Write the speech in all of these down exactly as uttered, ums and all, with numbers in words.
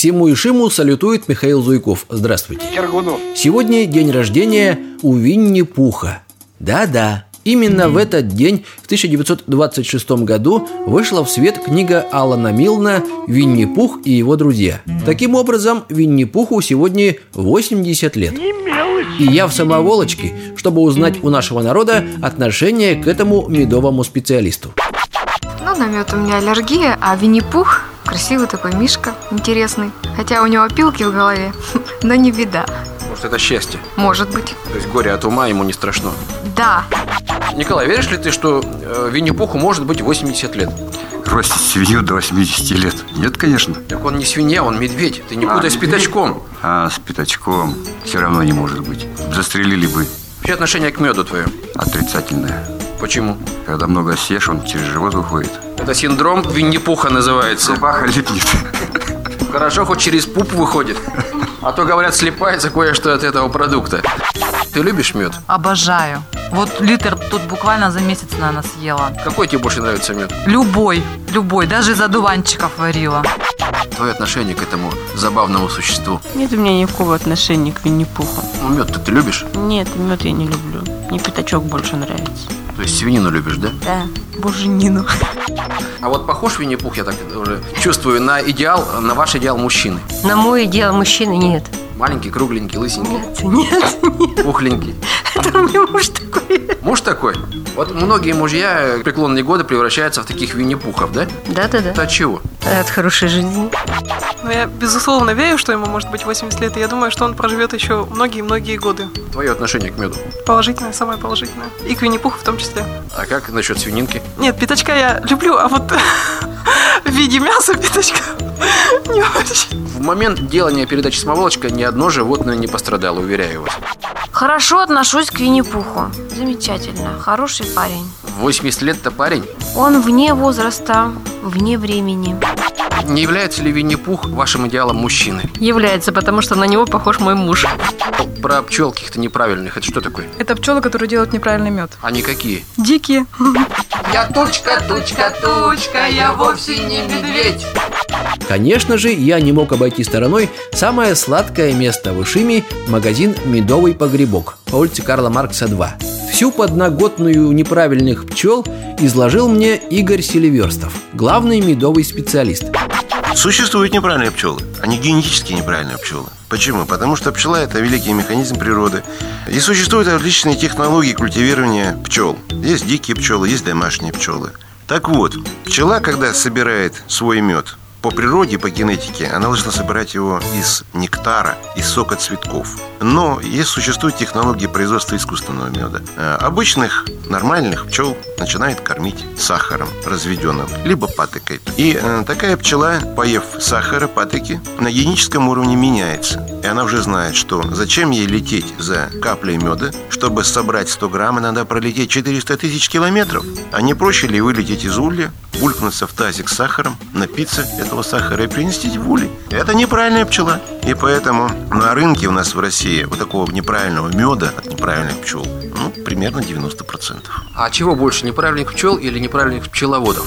Всему Ишиму салютует Михаил Зуйков. Здравствуйте. Киргунов. Сегодня день рождения у Винни-Пуха. Да-да, именно в этот день, в тысяча девятьсот двадцать шестом году, вышла в свет книга Алана Милна «Винни-Пух и его друзья». Таким образом, Винни-Пуху сегодня восемьдесят лет. И я в самоволочке, чтобы узнать у нашего народа отношение к этому медовому специалисту. Ну, на мед у меня аллергия, а Винни-Пух красивый такой мишка, интересный. Хотя у него опилки в голове, но не беда. Может, это счастье? Может быть. То есть горе от ума ему не страшно? Да. Николай, веришь ли ты, что э, Винни-Пуху может быть восемьдесят лет? Ростить свинью до восьмидесяти лет? Нет, конечно. Так он не свинья, он медведь. Ты не путай а, с пятачком. А, с пятачком все равно не может быть. Застрелили бы. Вообще отношение к меду твое? Отрицательное. Почему? Когда много съешь, он через живот выходит. Это синдром Винни-Пуха называется. Рубаха липнет. Хорошо, хоть через пуп выходит. А то, говорят, слипается кое-что от этого продукта. Ты любишь мед? Обожаю. Вот литр тут буквально за месяц, наверное, съела. Какой тебе больше нравится мед? Любой, любой, даже из одуванчиков варила. Твое отношение к этому забавному существу? Нет у меня никакого отношения к Винни-Пуху. Ну, мед-то ты любишь? Нет, мед я не люблю. Мне пятачок больше нравится. То есть свинину любишь, да? Да, буженину. А вот похож Винни-Пух, я так уже чувствую, на идеал, на ваш идеал мужчины? На мой идеал мужчины нет. Маленький, кругленький, лысенький? Нет, нет, нет. Пухленький? Это у меня муж такой. Муж такой? Вот многие мужья в преклонные годы превращаются в таких Винни-Пухов, да? Да-да-да. Это от чего? От хорошей жизни. Но я, безусловно, верю, что ему может быть восемьдесят лет, и я думаю, что он проживет еще многие-многие годы. Твое отношение к меду? Положительное, самое положительное. И к Винни-Пуху в том числе. А как насчет свининки? Нет, пятачка я люблю, а вот в виде мяса пятачка не очень. В момент делания передачи «Самоволочка» ни одно животное не пострадало, уверяю вас. Хорошо отношусь к Винни-Пуху. Замечательно. Хороший парень. восемьдесят лет-то парень? Он вне возраста, вне времени. Не является ли Винни-Пух вашим идеалом мужчины? Является, потому что на него похож мой муж. Про пчел каких-то неправильных, это что такое? Это пчелы, которые делают неправильный мед. Они какие? Дикие. Я тучка, тучка, тучка, я вовсе не медведь. Конечно же, я не мог обойти стороной самое сладкое место в Ишиме – магазин «Медовый погребок» по улице Карла Маркса, два. Всю подноготную неправильных пчел изложил мне Игорь Селиверстов, главный медовый специалист. Существуют неправильные пчелы, они генетически неправильные пчелы. Почему? Потому что пчела – это великий механизм природы. И существуют различные технологии культивирования пчел. Есть дикие пчелы, есть домашние пчелы. Так вот, пчела, когда собирает свой мед, по природе, по генетике, она должна собирать его из нектара, из сока цветков. Но есть, существуют технологии производства искусственного меда. Обычных, нормальных пчел начинает кормить сахаром разведенным, либо патокой. И э, такая пчела, поев сахара, патоки, на генетическом уровне меняется. И она уже знает, что зачем ей лететь за каплей меда, чтобы собрать сто грамм, надо пролететь четыреста тысяч километров. А не проще ли вылететь из улья, булькнуться в тазик с сахаром, напиться этого сахара и принести в улей? Это неправильная пчела. И поэтому на рынке у нас в России вот такого неправильного меда от неправильных пчел, ну, примерно девяносто процентов. А чего больше, неправильных пчел или неправильных пчеловодов?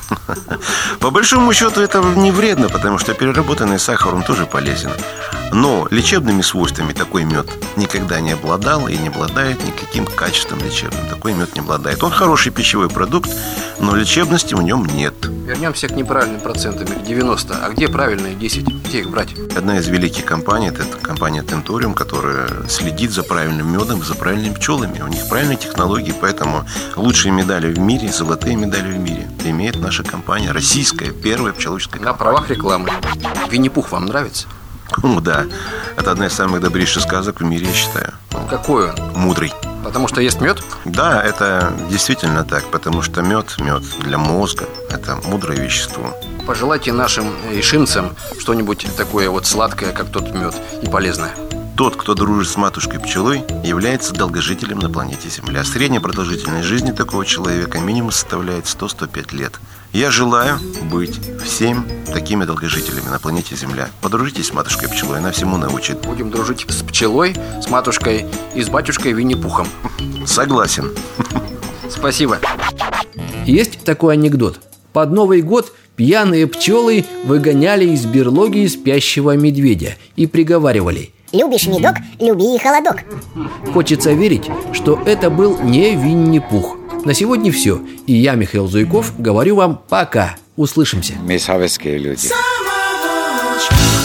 По большому счету это не вредно, потому что переработанный сахар, он тоже полезен. Но лечебными свойствами такой мед никогда не обладал и не обладает никаким качеством лечебным. Такой мед не обладает. Он хороший пищевой продукт, но лечебности в нем нет. Вернемся к неправильным процентам, к девяноста. А где правильные десять? Где их брать? Одна из великих компаний, это компания Tentorium, которая следит за правильным медом, за правильными пчелами. У них правильные технологии, поэтому лучшие медали в мире, золотые медали в мире имеет наша компания, российская, первая пчеловодческая компания. На правах рекламы. Винни-Пух вам нравится? Ну да, это одна из самых добрейших сказок в мире, я считаю. Какой он? Мудрый. Потому что ест мед? Да, это действительно так, потому что мед, мед для мозга, это мудрое вещество. Пожелайте нашим ишимцам что-нибудь такое вот сладкое, как тот мед, и полезное. Тот, кто дружит с матушкой пчелой, является долгожителем на планете Земля. Средняя продолжительность жизни такого человека минимум составляет сто - сто пять лет. Я желаю быть всем такими долгожителями на планете Земля. Подружитесь с матушкой пчелой, она всему научит. Будем дружить с пчелой, с матушкой и с батюшкой Винни-Пухом. Согласен. Спасибо. Есть такой анекдот. под Новый год пьяные пчелы выгоняли из берлоги спящего медведя и приговаривали: «Любишь медок, люби и холодок». Хочется верить, что это был не Винни-Пух. На сегодня все. И я, Михаил Зуйков, говорю вам пока. Услышимся. Мы советские люди.